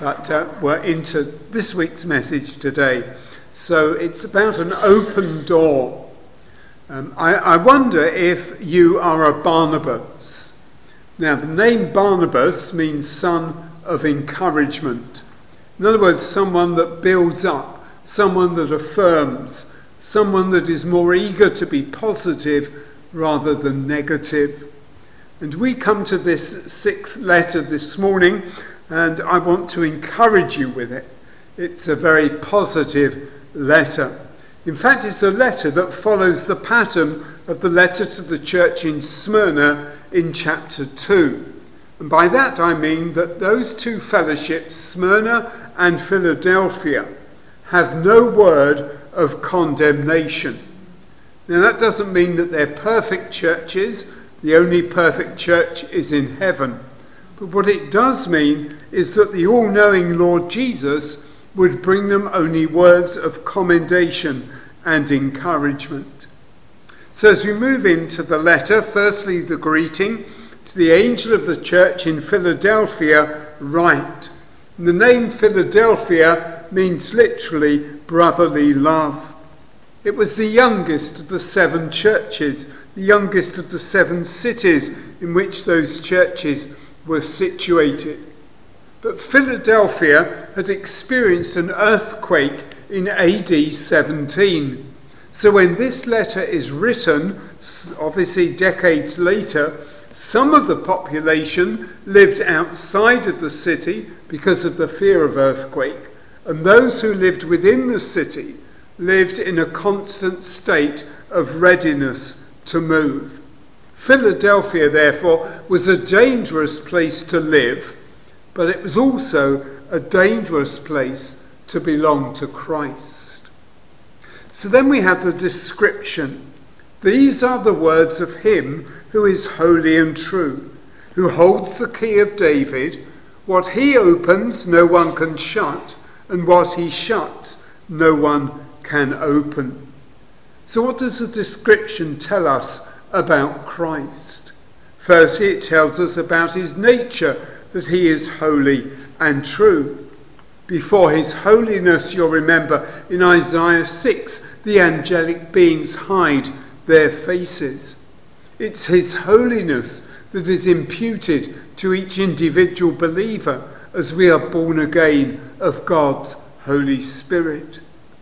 But we're into this week's message today. So it's about an open door. I wonder if you are a Barnabas. Now, the name Barnabas means son of encouragement. In other words, someone that builds up, someone that affirms, someone that is more eager to be positive rather than negative. And we come to this sixth letter this morning, and I want to encourage you with it. It's a very positive letter. In fact, it's a letter that follows the pattern of the letter to the church in Smyrna in chapter 2. And by that I mean that those two fellowships, Smyrna and Philadelphia, have no word of condemnation. Now that doesn't mean that they're perfect churches. The only perfect church is in heaven. But what it does mean is that the all-knowing Lord Jesus would bring them only words of commendation and encouragement. So as we move into the letter, firstly the greeting to the angel of the church in Philadelphia, write. And the name Philadelphia means literally brotherly love. It was the youngest of the 7 churches, the youngest of the 7 cities in which those churches were situated. But Philadelphia had experienced an earthquake in AD 17. So when this letter is written, obviously decades later, some of the population lived outside of the city because of the fear of earthquake, and those who lived within the city lived in a constant state of readiness to move. Philadelphia, therefore, was a dangerous place to live, but it was also a dangerous place to belong to Christ. So then we have the description. These are the words of him who is holy and true, who holds the key of David. What he opens, no one can shut, and what he shuts, no one can open. So what does the description tell us about Christ? Firstly, it tells us about his nature, that he is holy and true. Before his holiness, you'll remember in Isaiah 6, the angelic beings hide their faces. It's his holiness that is imputed to each individual believer as we are born again of God's Holy Spirit.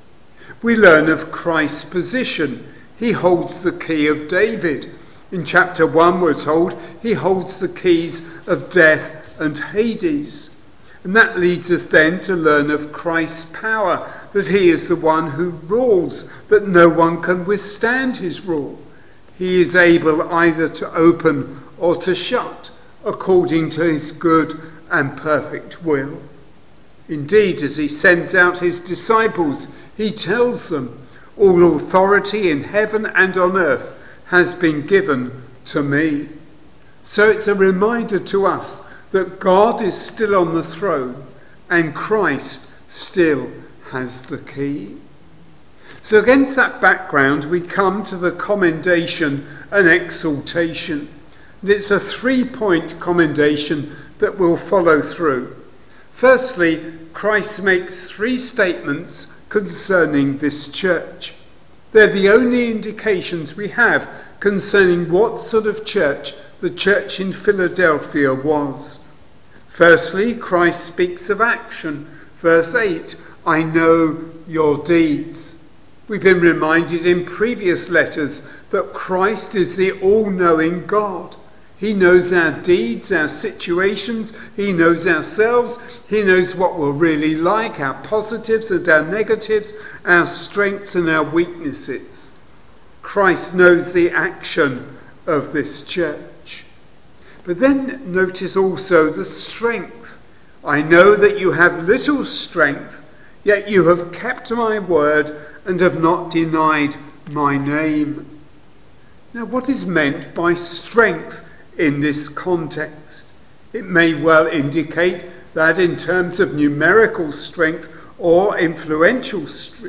We learn of Christ's position. He holds the key of David. In chapter 1 we're told he holds the keys of death and Hades. And that leads us then to learn of Christ's power, that he is the one who rules, that no one can withstand his rule. He is able either to open or to shut, according to his good and perfect will. Indeed, as he sends out his disciples, he tells them, all authority in heaven and on earth has been given to me. So it's a reminder to us that God is still on the throne and Christ still has the key. So against that background, we come to the commendation and exaltation. And it's a 3-point commendation that we'll follow through. Firstly, Christ makes 3 statements concerning this church. They're the only indications we have concerning what sort of church the church in Philadelphia was. Firstly, Christ speaks of action. Verse 8, I know your deeds. We've been reminded in previous letters that Christ is the all-knowing God. He knows our deeds, our situations. He knows ourselves. He knows what we're really like, our positives and our negatives, our strengths and our weaknesses. Christ knows the action of this church. But then notice also the strength. I know that you have little strength, yet you have kept my word and have not denied my name. Now, what is meant by strength in this context? It may well indicate that in terms of numerical strength or influential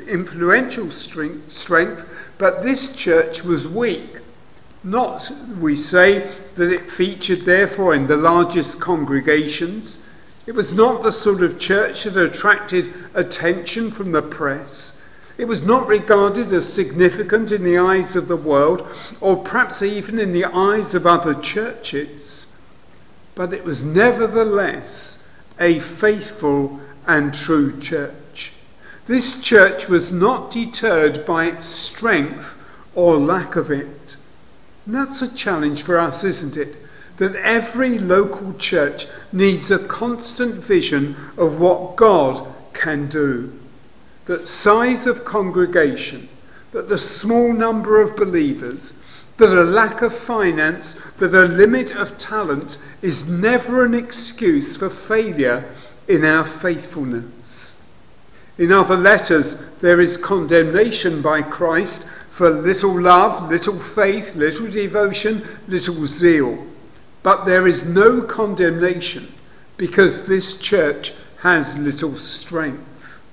strength, but this church was weak. Not, we say, that it featured therefore in the largest congregations. It was not the sort of church that attracted attention from the press. It was not regarded as significant in the eyes of the world, or perhaps even in the eyes of other churches. But it was nevertheless a faithful and true church. This church was not deterred by its strength or lack of it. And that's a challenge for us, isn't it? That every local church needs a constant vision of what God can do. That size of congregation, that the small number of believers, that a lack of finance, that a limit of talent is never an excuse for failure in our faithfulness. In other letters, there is condemnation by Christ for little love, little faith, little devotion, little zeal. But there is no condemnation because this church has little strength.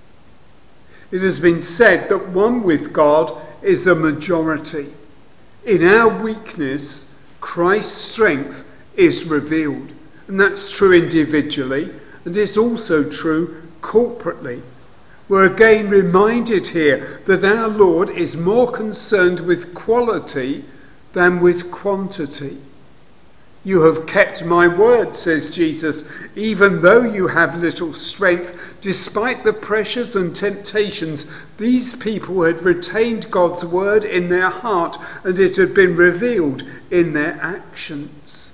It has been said that one with God is a majority. In our weakness, Christ's strength is revealed. And that's true individually, and it's also true corporately. We're again reminded here that our Lord is more concerned with quality than with quantity. You have kept my word, says Jesus, even though you have little strength. Despite the pressures and temptations, these people had retained God's word in their heart, and it had been revealed in their actions.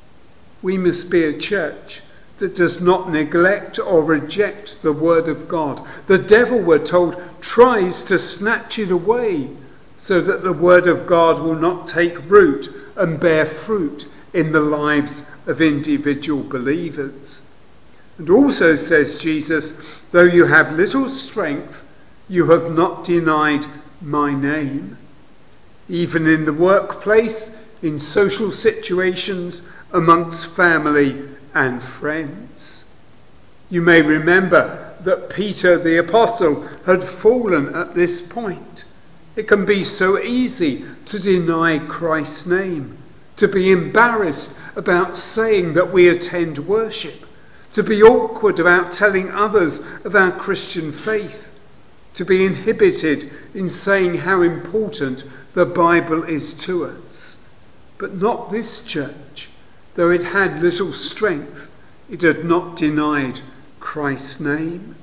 We must be a church that does not neglect or reject the word of God. The devil, we're told, tries to snatch it away so that the word of God will not take root and bear fruit in the lives of individual believers. And also, says Jesus, though you have little strength, you have not denied my name. Even in the workplace, in social situations, amongst family and friends. You may remember that Peter the Apostle had fallen at this point. It can be so easy to deny Christ's name, to be embarrassed about saying that we attend worship, to be awkward about telling others of our Christian faith, to be inhibited in saying how important the Bible is to us. But not this church. Though it had little strength, it had not denied Christ's name.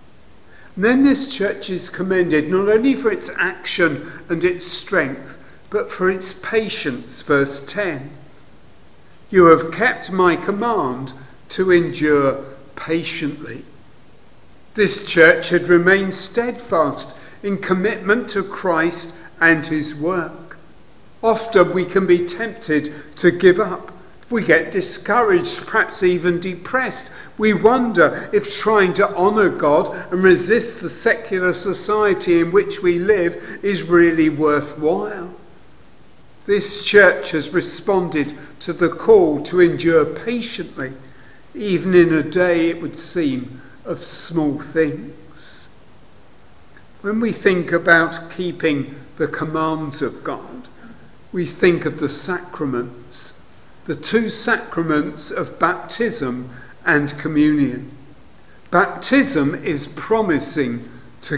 And then this church is commended not only for its action and its strength, but for its patience. Verse 10. You have kept my command to endure patiently. This church had remained steadfast in commitment to Christ and his work. Often we can be tempted to give up. We get discouraged, perhaps even depressed. We wonder if trying to honour God and resist the secular society in which we live is really worthwhile. This church has responded to the call to endure patiently, even in a day, it would seem, of small things. When we think about keeping the commands of God, we think of the sacraments. The two sacraments of baptism and communion. Baptism is promising to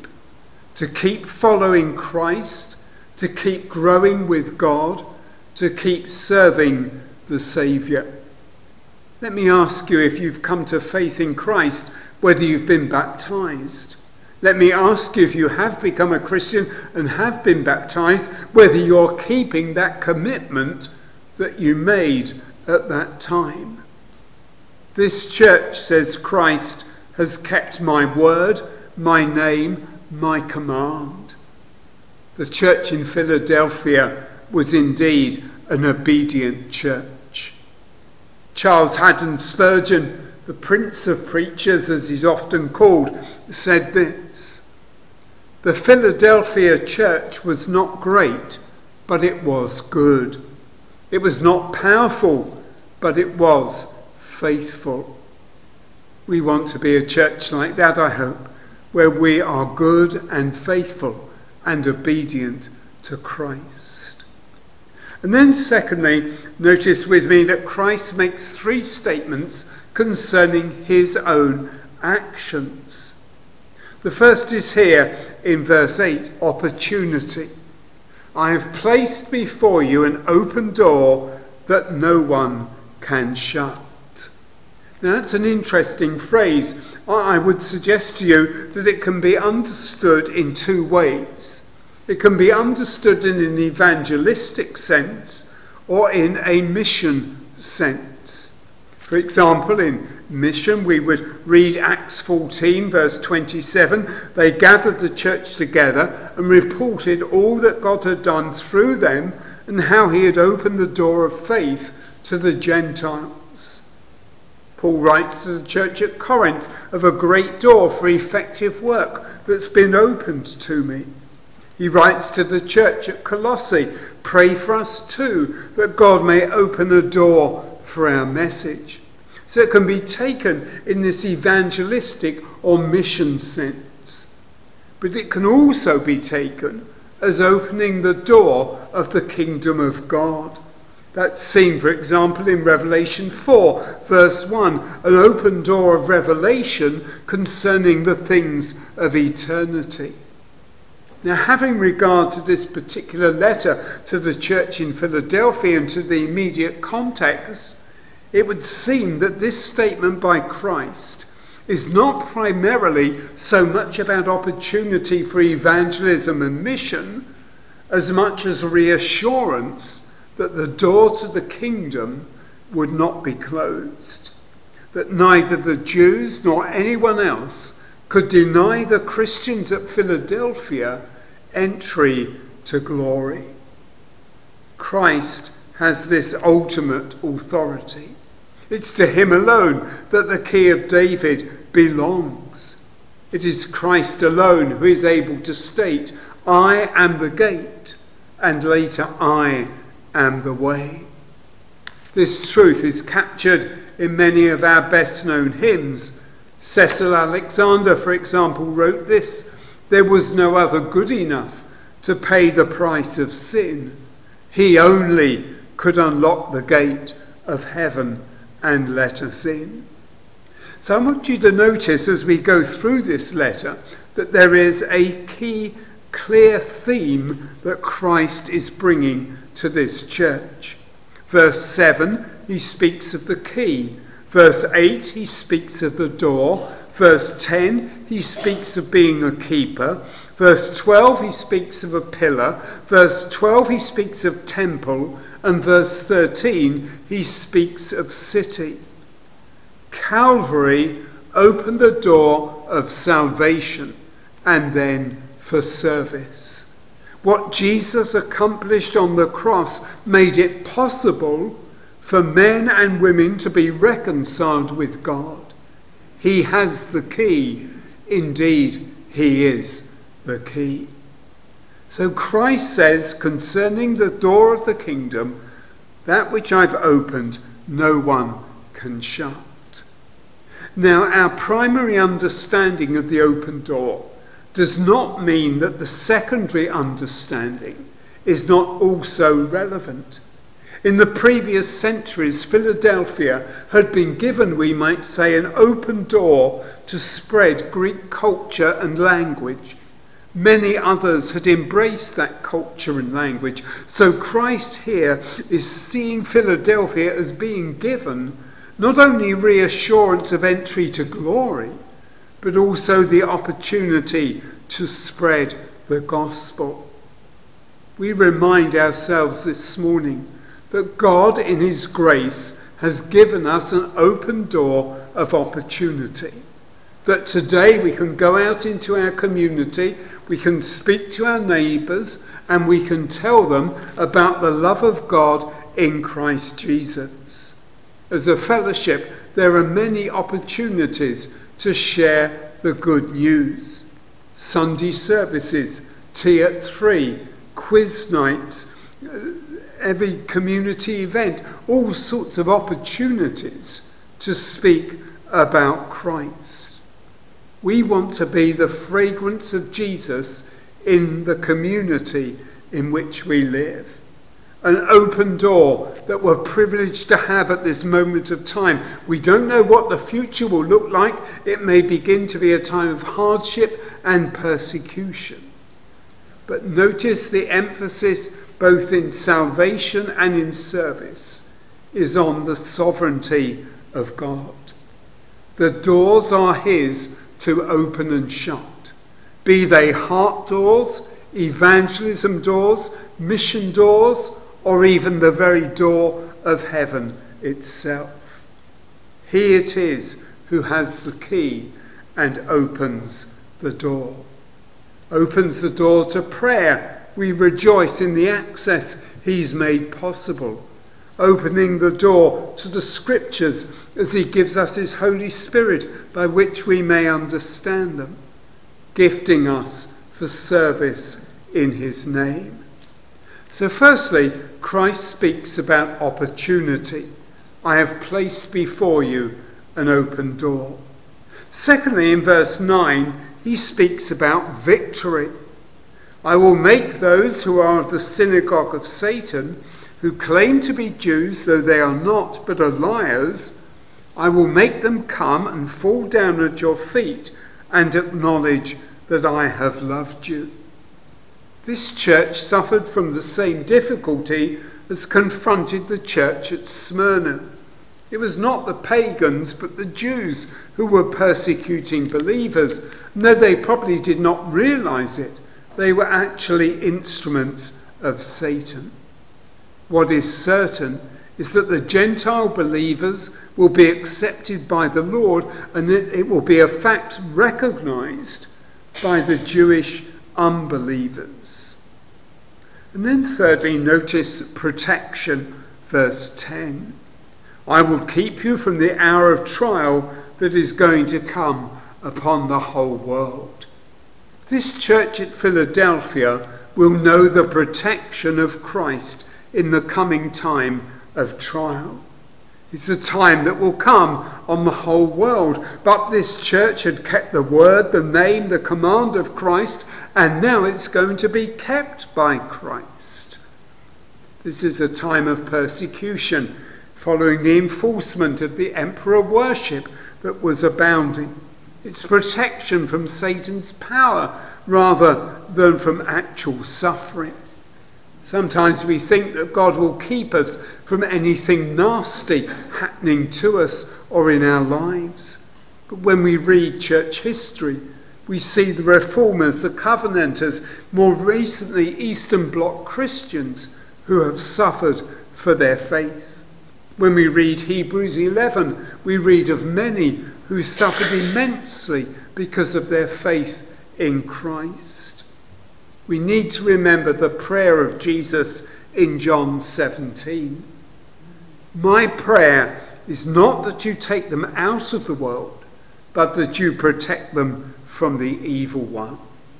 keep following Christ, to keep growing with God, to keep serving the Saviour. Let me ask you, if you've come to faith in Christ, whether you've been baptised. Let me ask you, if you have become a Christian and have been baptised, whether you're keeping that commitment that you made at that time. This church, says Christ, has kept my word, my name, my command. The church in Philadelphia was indeed an obedient church. Charles Haddon Spurgeon, the Prince of Preachers, as he's often called, said this: the Philadelphia church was not great, but it was good. It was not powerful, but it was faithful. We want to be a church like that, I hope, where we are good and faithful and obedient to Christ. And then secondly, notice with me that Christ makes three statements concerning his own actions. The first is here in verse 8, opportunity. I have placed before you an open door that no one can shut. Now that's an interesting phrase. I would suggest to you that it can be understood in two ways. It can be understood in an evangelistic sense or in a mission sense. For example, in mission we would read Acts 14 verse 27. They gathered the church together and reported all that God had done through them and how he had opened the door of faith to the Gentiles. Paul writes to the church at Corinth of a great door for effective work that's been opened to me. He writes to the church at Colossae, pray for us too, that God may open a door for our message. So it can be taken in this evangelistic or mission sense. But it can also be taken as opening the door of the kingdom of God. That's seen, for example, in Revelation 4, verse 1, an open door of revelation concerning the things of eternity. Now, having regard to this particular letter to the church in Philadelphia and to the immediate context, it would seem that this statement by Christ is not primarily so much about opportunity for evangelism and mission as much as reassurance that the door to the kingdom would not be closed, that neither the Jews nor anyone else could deny the Christians at Philadelphia entry to glory. Christ has this ultimate authority. It's to him alone that the key of David belongs. It is Christ alone who is able to state, I am the gate, and later, I am the way. This truth is captured in many of our best known hymns. Cecil Alexander, for example, wrote this: there was no other good enough to pay the price of sin. He only could unlock the gate of heaven and let us in. So I want you to notice as we go through this letter that there is a key, clear theme that Christ is bringing to this church. Verse 7, he speaks of the key. Verse 8, he speaks of the door. Verse 10, he speaks of being a keeper. Verse 12, he speaks of a pillar. Verse 12, he speaks of temple. And verse 13, he speaks of city. Calvary opened the door of salvation and then for service. What Jesus accomplished on the cross made it possible for men and women to be reconciled with God. He has the key. Indeed, he is the key. So Christ says concerning the door of the kingdom, that which I've opened, no one can shut. Now, our primary understanding of the open door does not mean that the secondary understanding is not also relevant. In the previous centuries, Philadelphia had been given, we might say, an open door to spread Greek culture and language. Many others had embraced that culture and language. So Christ here is seeing Philadelphia as being given not only reassurance of entry to glory, but also the opportunity to spread the gospel. We remind ourselves this morning that God in his grace has given us an open door of opportunity. That today we can go out into our community, we can speak to our neighbours, and we can tell them about the love of God in Christ Jesus. As a fellowship, there are many opportunities to share the good news. Sunday services, tea at 3, quiz nights, every community event, all sorts of opportunities to speak about Christ. We want to be the fragrance of Jesus in the community in which we live. an open door that we're privileged to have at this moment of time. We don't know what the future will look like. It may begin to be a time of hardship and persecution. But notice the emphasis both in salvation and in service is on the sovereignty of God. The doors are his to open and shut, be they heart doors, evangelism doors, mission doors, or even the very door of heaven itself. He it is who has the key and opens the door. Opens the door to prayer. We rejoice in the access he's made possible. Opening the door to the scriptures as he gives us his Holy Spirit by which we may understand them. Gifting us for service in his name. So firstly, Christ speaks about opportunity. I have placed before you an open door. Secondly, in verse 9, he speaks about victory. I will make those who are of the synagogue of Satan, who claim to be Jews, though they are not, but are liars, I will make them come and fall down at your feet and acknowledge that I have loved you. This church suffered from the same difficulty as confronted the church at Smyrna. It was not the pagans, but the Jews who were persecuting believers. And though they probably did not realize it, they were actually instruments of Satan. What is certain is that the Gentile believers will be accepted by the Lord, and that it will be a fact recognized by the Jewish unbelievers. And then thirdly, notice protection, verse 10. I will keep you from the hour of trial that is going to come upon the whole world. This church at Philadelphia will know the protection of Christ in the coming time of trial. It's a time that will come on the whole world. But this church had kept the word, the name, the command of Christ, and now it's going to be kept by Christ. This is a time of persecution, following the enforcement of the emperor worship that was abounding. It's protection from Satan's power rather than from actual suffering. Sometimes we think that God will keep us from anything nasty happening to us or in our lives. But when we read church history, we see the Reformers, the Covenanters, more recently Eastern Bloc Christians who have suffered for their faith. When we read Hebrews 11, we read of many who suffered immensely because of their faith in Christ. We need to remember the prayer of Jesus in John 17. My prayer is not that you take them out of the world, but that you protect them from the evil one.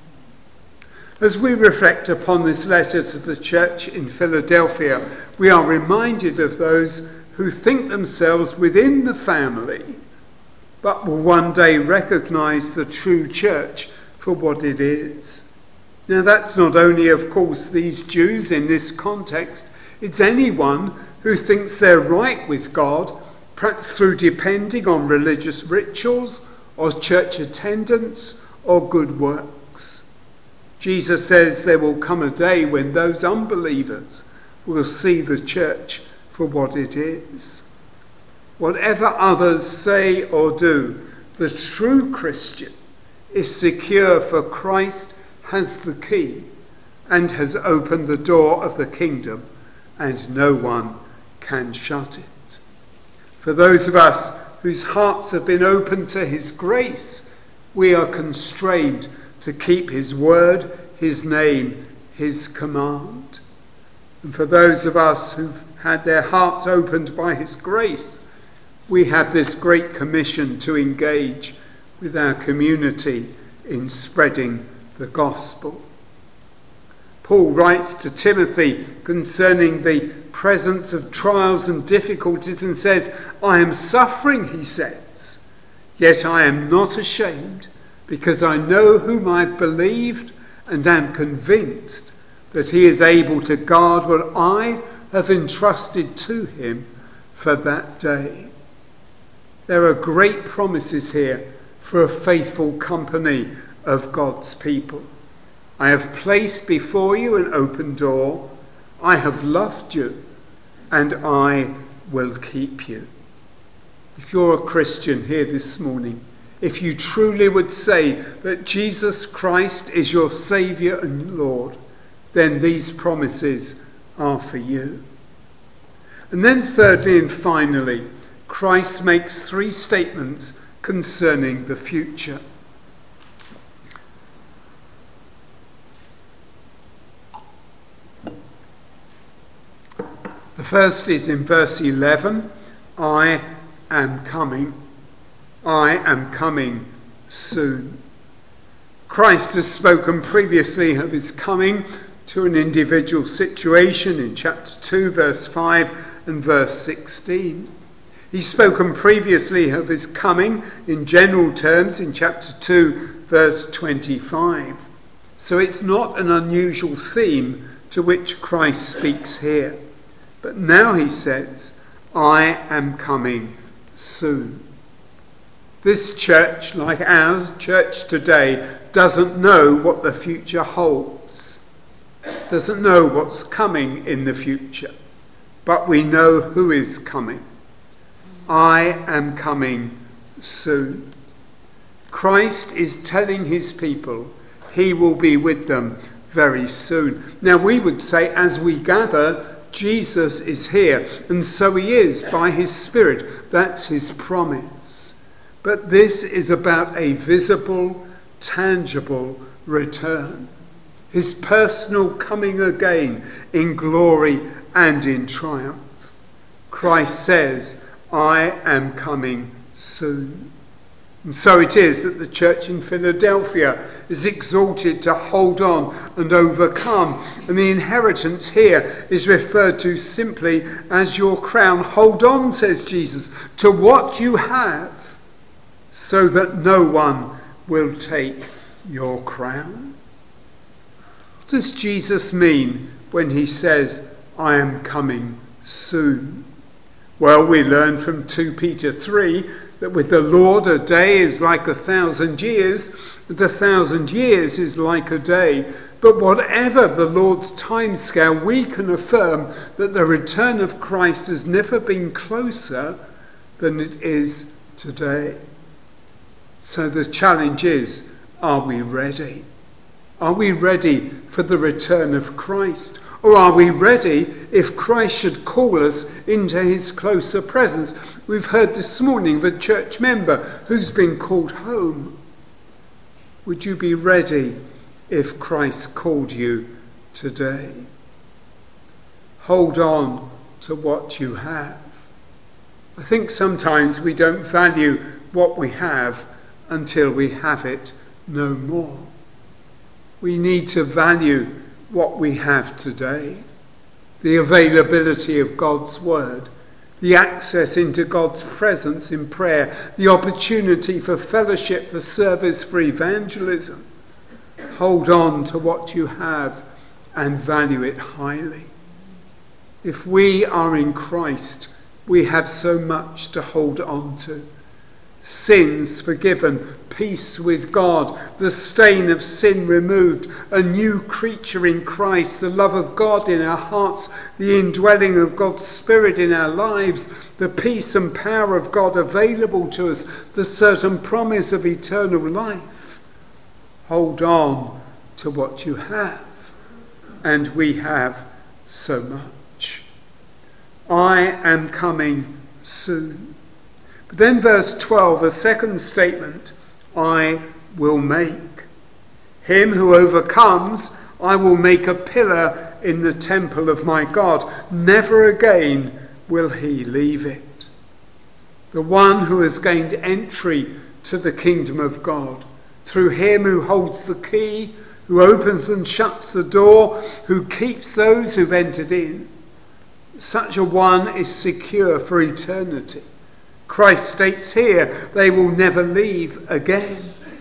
As we reflect upon this letter to the church in Philadelphia, we are reminded of those who think themselves within the family, but will one day recognize the true church for what it is. Now that's not only, of course, these Jews in this context, it's anyone who thinks they're right with God, perhaps through depending on religious rituals or church attendance or good works. Jesus says there will come a day when those unbelievers will see the church for what it is. Whatever others say or do, the true Christian is secure, for Christ has the key and has opened the door of the kingdom, and no one can shut it. For those of us whose hearts have been opened to his grace, we are constrained to keep his word, his name, his command. And for those of us who've had their hearts opened by his grace, we have this great commission to engage with our community in spreading the gospel. Paul writes to Timothy concerning the presence of trials and difficulties and says, I am suffering, he says, yet I am not ashamed, because I know whom I've believed and am convinced that he is able to guard what I have entrusted to him for that day. There are great promises here for a faithful company of God's people. I have placed before you an open door. I have loved you, and I will keep you. If you're a Christian here this morning, if you truly would say that Jesus Christ is your Saviour and Lord, then these promises are for you. And then thirdly and finally, Christ makes three statements concerning the future. The first is in verse 11, I am coming. I am coming soon. Christ has spoken previously of his coming to an individual situation in chapter 2, verse 5 and verse 16. He's spoken previously of his coming in general terms in chapter 2, verse 25. So it's not an unusual theme to which Christ speaks here. But now he says, I am coming soon. This church, like our church today, doesn't know what the future holds, doesn't know what's coming in the future, but we know who is coming. I am coming soon. Christ is telling his people he will be with them very soon. Now we would say, as we gather, Jesus is here, and so he is by his Spirit. That's his promise. But this is about a visible, tangible return. His personal coming again in glory and in triumph. Christ says, I am coming soon. And so it is that the church in Philadelphia is exhorted to hold on and overcome. And the inheritance here is referred to simply as your crown. Hold on, says Jesus, to what you have, so that no one will take your crown. What does Jesus mean when he says, I am coming soon? Well, we learn from 2 Peter 3 that with the Lord a day is like 1,000 years, and 1,000 years is like a day. But whatever the Lord's timescale, we can affirm that the return of Christ has never been closer than it is today. So the challenge is, are we ready? Are we ready for the return of Christ? Or are we ready if Christ should call us into his closer presence? We've heard this morning of a church member who's been called home. Would you be ready if Christ called you today? Hold on to what you have. I think sometimes we don't value what we have until we have it no more. We need to value what we have today, the availability of God's word, the access into God's presence in prayer, the opportunity for fellowship, for service, for evangelism. Hold on to what you have and value it highly. If we are in Christ, we have so much to hold on to. Sins forgiven, peace with God, the stain of sin removed, a new creature in Christ, the love of God in our hearts, the indwelling of God's Spirit in our lives, the peace and power of God available to us, the certain promise of eternal life. Hold on to what you have, and we have so much. I am coming soon. But then verse 12, a second statement, I will make. Him who overcomes, I will make a pillar in the temple of my God. Never again will he leave it. The one who has gained entry to the kingdom of God, through him who holds the key, who opens and shuts the door, who keeps those who've entered in. Such a one is secure for eternity. Christ states here, they will never leave again.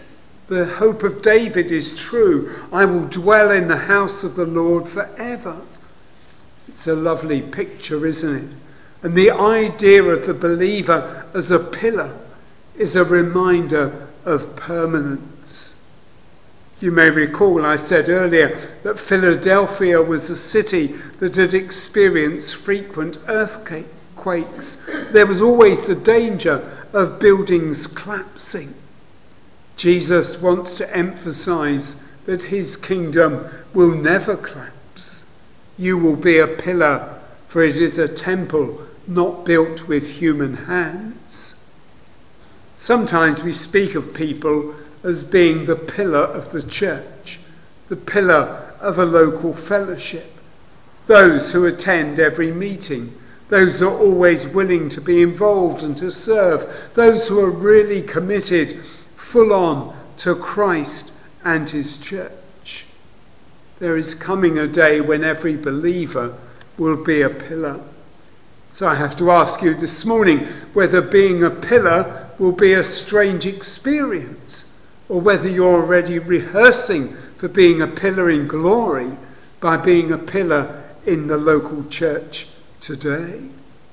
The hope of David is true. I will dwell in the house of the Lord forever. It's a lovely picture, isn't it? And the idea of the believer as a pillar is a reminder of permanence. You may recall I said earlier that Philadelphia was a city that had experienced frequent earthquakes. There was always the danger of buildings collapsing. Jesus wants to emphasize that his kingdom will never collapse. You will be a pillar, for it is a temple not built with human hands. Sometimes we speak of people as being the pillar of the church, the pillar of a local fellowship, those who attend every meeting, those who are always willing to be involved and to serve, those who are really committed full on to Christ and his church. There is coming a day when every believer will be a pillar. So I have to ask you this morning whether being a pillar will be a strange experience, or whether you're already rehearsing for being a pillar in glory by being a pillar in the local church today.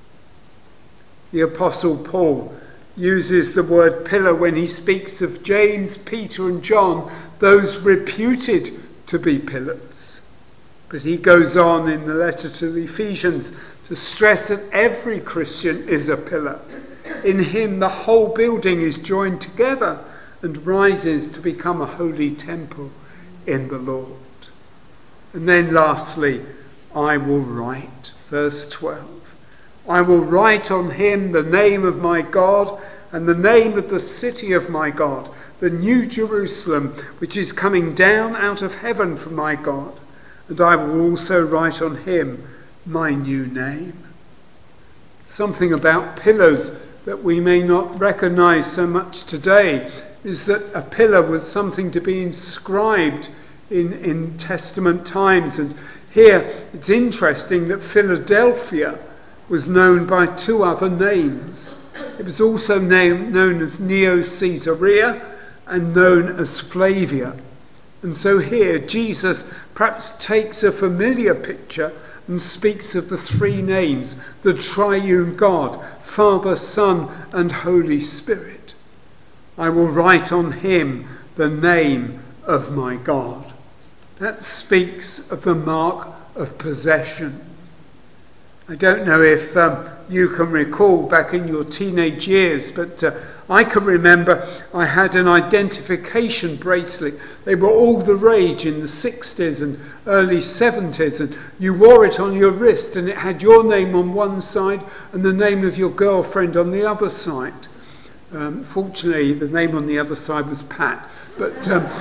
The Apostle Paul uses the word pillar when he speaks of James, Peter and John, those reputed to be pillars. But he goes on in the letter to the Ephesians to stress that every Christian is a pillar. In him the whole building is joined together and rises to become a holy temple in the Lord. And then lastly, I will write, verse 12. I will write on him the name of my God and the name of the city of my God, the new Jerusalem, which is coming down out of heaven from my God. And I will also write on him my new name. Something about pillars that we may not recognize so much today is that a pillar was something to be inscribed in Testament times. And here it's interesting that Philadelphia was known by two other names. It was also known as Neo-Caesarea and known as Flavia. And so here Jesus perhaps takes a familiar picture and speaks of the three names, the triune God, Father, Son and Holy Spirit. I will write on him the name of my God. That speaks of the mark of possession. I don't know if you can recall back in your teenage years, but I can remember I had an identification bracelet. They were all the rage in the 60s and early 70s, and you wore it on your wrist and it had your name on one side and the name of your girlfriend on the other side. Fortunately, the name on the other side was Pat, but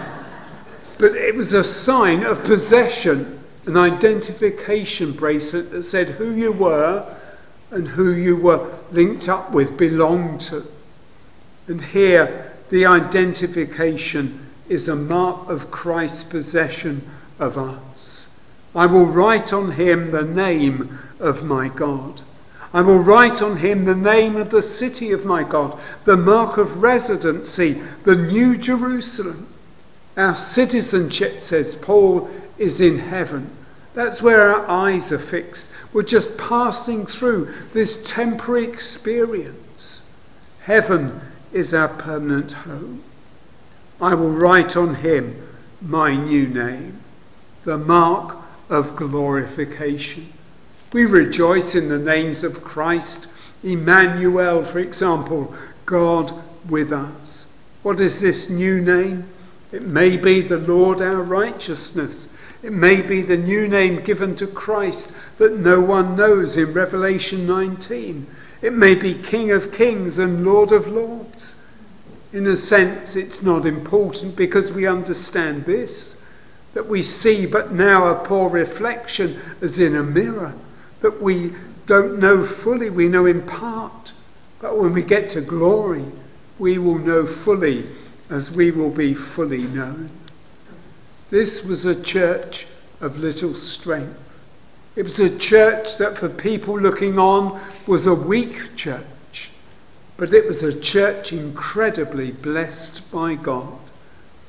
it was a sign of possession, an identification bracelet that said who you were and who you were linked up with, belonged to. And here, the identification is a mark of Christ's possession of us. I will write on him the name of my God. I will write on him the name of the city of my God, the mark of residency, the new Jerusalem. Our citizenship, says Paul, is in heaven. That's where our eyes are fixed. We're just passing through this temporary experience. Heaven is our permanent home. I will write on him my new name, the mark of glorification. We rejoice in the names of Christ, Emmanuel, for example, God with us. What is this new name? It may be the Lord our righteousness. It may be the new name given to Christ that no one knows in Revelation 19. It may be King of Kings and Lord of Lords. In a sense, it's not important because we understand this, that we see but now a poor reflection as in a mirror, that we don't know fully, we know in part. But when we get to glory, we will know fully as we will be fully known. This was a church of little strength. It was a church that for people looking on was a weak church. But it was a church incredibly blessed by God.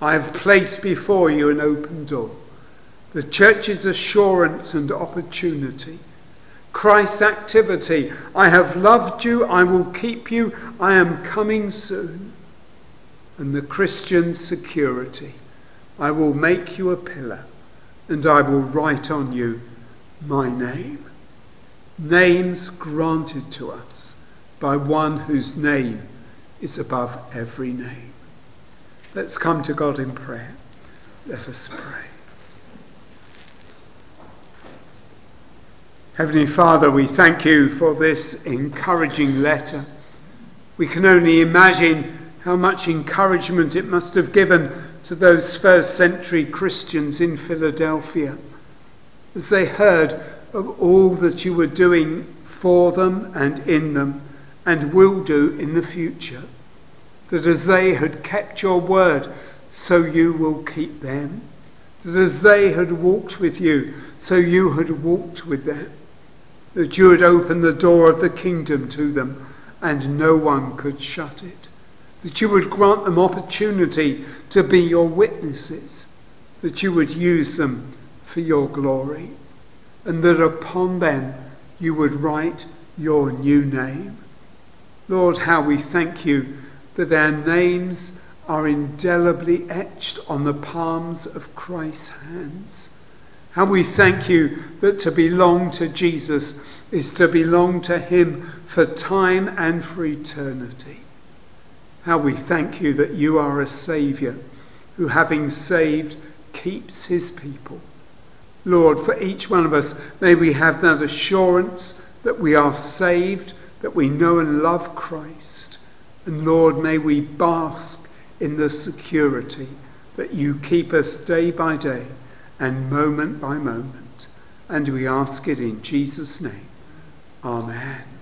I have placed before you an open door. The church's assurance and opportunity. Christ's activity. I have loved you, I will keep you, I am coming soon. And the Christian's security. I will make you a pillar, and I will write on you my name. Names granted to us by one whose name is above every name. Let's come to God in prayer. Let us pray. Heavenly Father, we thank you for this encouraging letter. We can only imagine how much encouragement it must have given to those first century Christians in Philadelphia as they heard of all that you were doing for them and in them and will do in the future. That as they had kept your word, so you will keep them. That as they had walked with you, so you had walked with them. That you had opened the door of the kingdom to them, and no one could shut it. That you would grant them opportunity to be your witnesses. That you would use them for your glory. And that upon them you would write your new name. Lord, how we thank you that our names are indelibly etched on the palms of Christ's hands. How we thank you that to belong to Jesus is to belong to him for time and for eternity. How we thank you that you are a Saviour who, having saved, keeps his people. Lord, for each one of us, may we have that assurance that we are saved, that we know and love Christ. And Lord, may we bask in the security that you keep us day by day and moment by moment. And we ask it in Jesus' name. Amen.